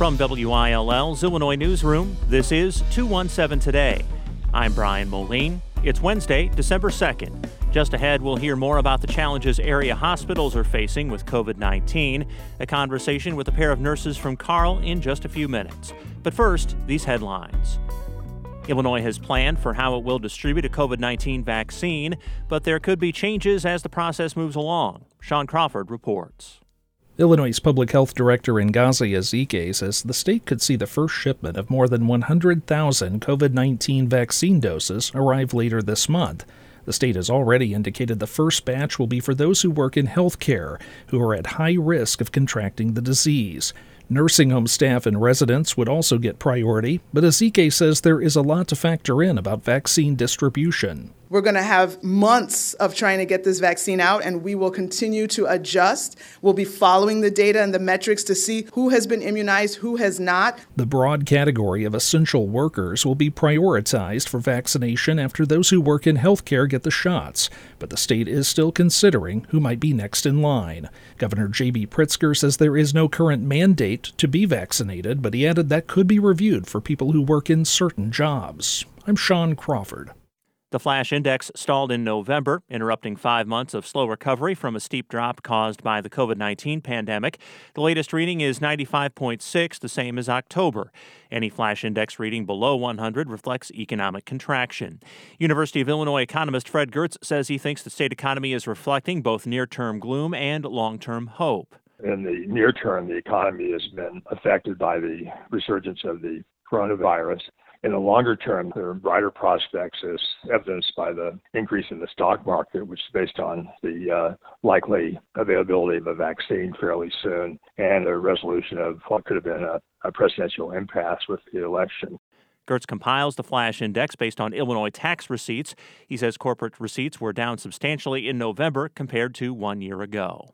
From WILL's Illinois Newsroom, this is 217 Today. I'm Brian Moline. It's Wednesday, December 2nd. Just ahead, we'll hear more about the challenges area hospitals are facing with COVID-19, a conversation with a pair of nurses from Carle in just a few minutes. But first, these headlines. Illinois has planned for how it will distribute a COVID-19 vaccine, but there could be changes as the process moves along. Sean Crawford reports. Illinois' Public Health Director Ngozi Ezike says the state could see the first shipment of more than 100,000 COVID-19 vaccine doses arrive later this month. The state has already indicated the first batch will be for those who work in health care, who are at high risk of contracting the disease. Nursing home staff and residents would also get priority, but Ezike says there is a lot to factor in about vaccine distribution. We're going to have months of trying to get this vaccine out, and we will continue to adjust. We'll be following the data and the metrics to see who has been immunized, who has not. The broad category of essential workers will be prioritized for vaccination after those who work in healthcare get the shots, but the state is still considering who might be next in line. Governor J.B. Pritzker says there is no current mandate to be vaccinated, but he added that could be reviewed for people who work in certain jobs. I'm Sean Crawford. The flash index stalled in November, interrupting 5 months of slow recovery from a steep drop caused by the COVID-19 pandemic. The latest reading is 95.6, the same as October. Any flash index reading below 100 reflects economic contraction. University of Illinois economist Fred Gertz says he thinks the state economy is reflecting both near-term gloom and long-term hope. In the near term, the economy has been affected by the resurgence of the coronavirus. In the longer term, there are brighter prospects as evidenced by the increase in the stock market, which is based on the likely availability of a vaccine fairly soon and a resolution of what could have been a presidential impasse with the election. Gertz compiles the flash index based on Illinois tax receipts. He says corporate receipts were down substantially in November compared to 1 year ago.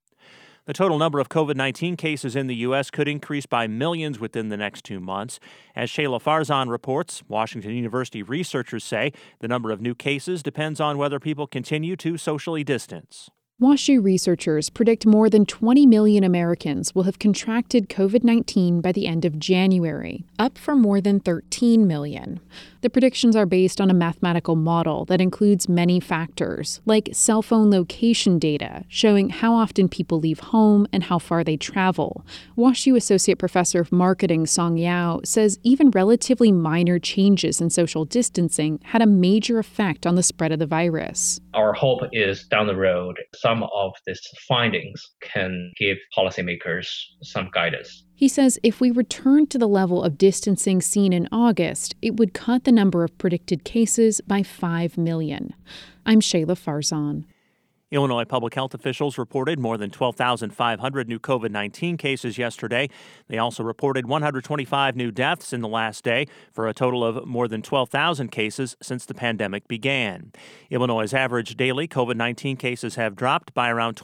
The total number of COVID-19 cases in the U.S. could increase by millions within the next 2 months. As Shayla Farzan reports, Washington University researchers say the number of new cases depends on whether people continue to socially distance. WashU researchers predict more than 20 million Americans will have contracted COVID-19 by the end of January, up from more than 13 million. The predictions are based on a mathematical model that includes many factors, like cell phone location data, showing how often people leave home and how far they travel. WashU Associate Professor of Marketing Song Yao says even relatively minor changes in social distancing had a major effect on the spread of the virus. Our hope is down the road, some of these findings can give policymakers some guidance. He says if we return to the level of distancing seen in August, it would cut the number of predicted cases by 5 million. I'm Shayla Farzan. Illinois public health officials reported more than 12,500 new COVID-19 cases yesterday. They also reported 125 new deaths in the last day for a total of more than 12,000 cases since the pandemic began. Illinois' average daily COVID-19 cases have dropped by around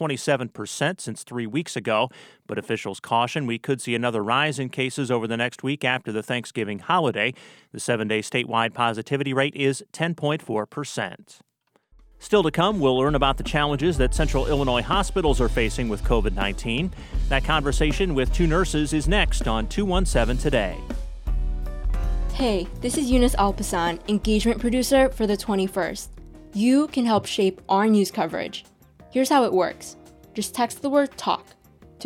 27% since 3 weeks ago, but officials caution we could see another rise in cases over the next week after the Thanksgiving holiday. The 7-day statewide positivity rate is 10.4%. Still to come, we'll learn about the challenges that Central Illinois hospitals are facing with COVID-19. That conversation with two nurses is next on 217 Today. Hey, this is Eunice Alpasan, engagement producer for The 21st. You can help shape our news coverage. Here's how it works. Just text the word TALK to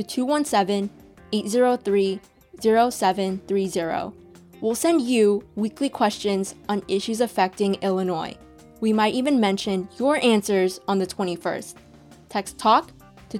217-803-0730. We'll send you weekly questions on issues affecting Illinois. We might even mention your answers on the 21st. Text TALK to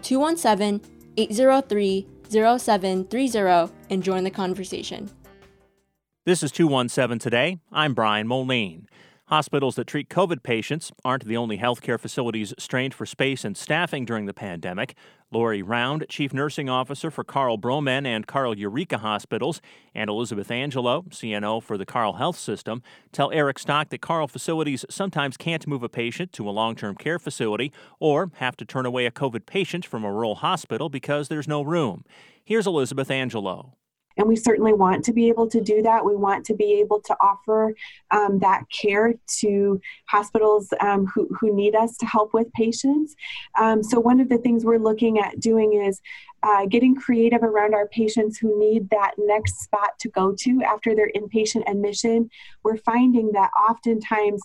217-803-0730 and join the conversation. This is 217 Today. I'm Brian Moline. Hospitals that treat COVID patients aren't the only healthcare facilities strained for space and staffing during the pandemic. Lori Round, Chief Nursing Officer for Carle Bromen and Carle Eureka Hospitals, and Elizabeth Angelo, CNO for the Carle Health System, tell Eric Stock that Carle facilities sometimes can't move a patient to a long-term care facility or have to turn away a COVID patient from a rural hospital because there's no room. Here's Elizabeth Angelo. And we certainly want to be able to do that. We want to be able to offer that care to hospitals who need us to help with patients. So one of the things we're looking at doing is getting creative around our patients who need that next spot to go to after their inpatient admission. We're finding that oftentimes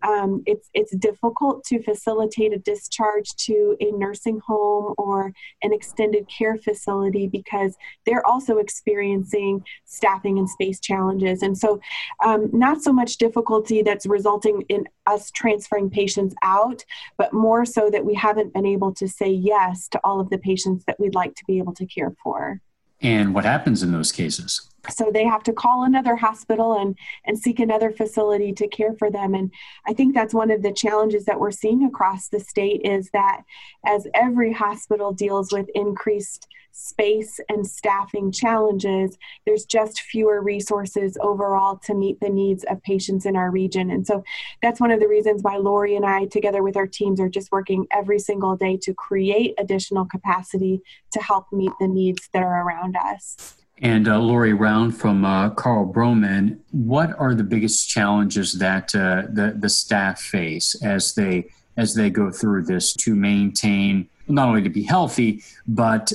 it's difficult to facilitate a discharge to a nursing home or an extended care facility because they're also experiencing staffing and space challenges. And so not so much difficulty that's resulting in us transferring patients out, but more so that we haven't been able to say yes to all of the patients that we'd like to be able to care for. And what happens in those cases? So they have to call another hospital and seek another facility to care for them. And I think that's one of the challenges that we're seeing across the state is that as every hospital deals with increased space and staffing challenges, there's just fewer resources overall to meet the needs of patients in our region. And so that's one of the reasons why Lori and I, together with our teams, are just working every single day to create additional capacity to help meet the needs that are around us. And Lori Round from Carl Broman, what are the biggest challenges that the staff face as they go through this to maintain, not only to be healthy, but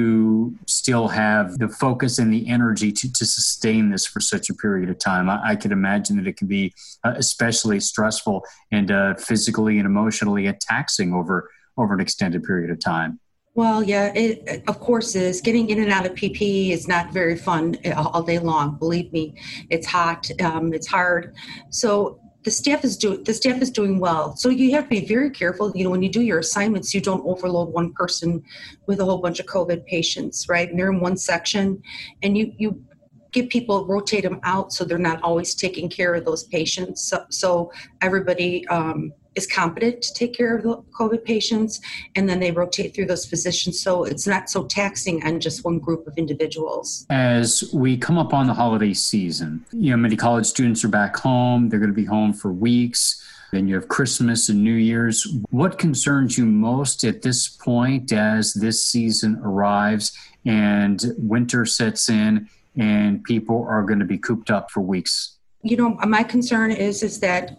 to still have the focus and the energy to sustain this for such a period of time? I could imagine that it can be especially stressful and physically and emotionally taxing over an extended period of time. Well, yeah, it of course is. Getting in and out of PPE is not very fun all day long. Believe me, it's hot, it's hard. So the staff is doing well. So you have to be very careful. When you do your assignments, you don't overload one person with a whole bunch of COVID patients, right? And they're in one section, and you give people, rotate them out so they're not always taking care of those patients. So everybody is competent to take care of the COVID patients, and then they rotate through those physicians. So it's not so taxing on just one group of individuals. As we come up on the holiday season, many college students are back home. They're going to be home for weeks. Then you have Christmas and New Year's. What concerns you most at this point as this season arrives and winter sets in and people are going to be cooped up for weeks? My concern is that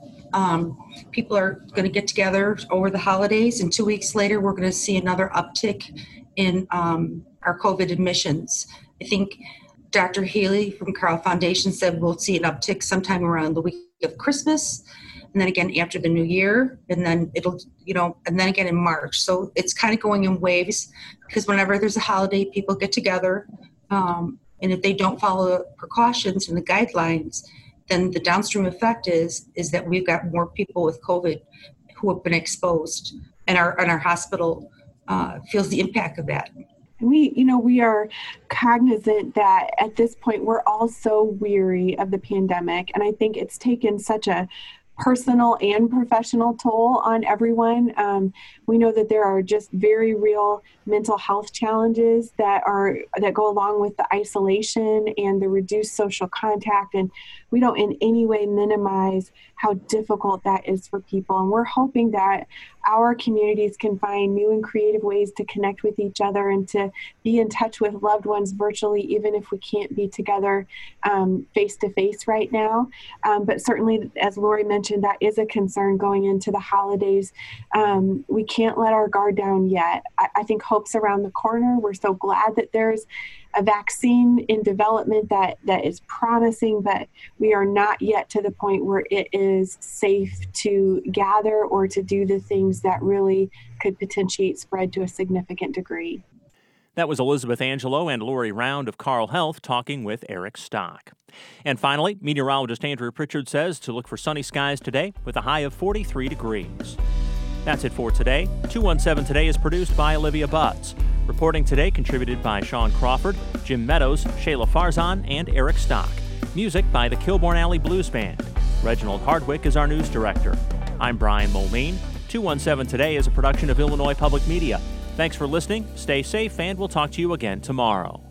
people are going to get together over the holidays, and 2 weeks later, we're going to see another uptick in our COVID admissions. I think Dr. Haley from Carle Foundation said we'll see an uptick sometime around the week of Christmas, and then again after the new year, and then and then again in March. So it's kind of going in waves, because whenever there's a holiday, people get together, and if they don't follow the precautions and the guidelines, then the downstream effect is that we've got more people with COVID who have been exposed, and our hospital feels the impact of that. We are cognizant that at this point we're all so weary of the pandemic, and I think it's taken such a personal and professional toll on everyone. We know that there are just very real mental health challenges that go along with the isolation and the reduced social contact, and we don't in any way minimize how difficult that is for people. And we're hoping that our communities can find new and creative ways to connect with each other and to be in touch with loved ones virtually, even if we can't be together face to face right now. But certainly, as Lori mentioned, that is a concern going into the holidays. We can't let our guard down yet. I think hope's around the corner. We're so glad that there's a vaccine in development that is promising, but we are not yet to the point where it is safe to gather or to do the things that really could potentiate spread to a significant degree. That was Elizabeth Angelo and Lori Round of Carle Health talking with Eric Stock. And finally, meteorologist Andrew Pritchard says to look for sunny skies today with a high of 43 degrees. That's it for today. 217 Today is produced by Olivia Butts. Reporting today contributed by Sean Crawford, Jim Meadows, Shayla Farzan, and Eric Stock. Music by the Kilbourne Alley Blues Band. Reginald Hardwick is our news director. I'm Brian Moline. 217 Today is a production of Illinois Public Media. Thanks for listening, stay safe, and we'll talk to you again tomorrow.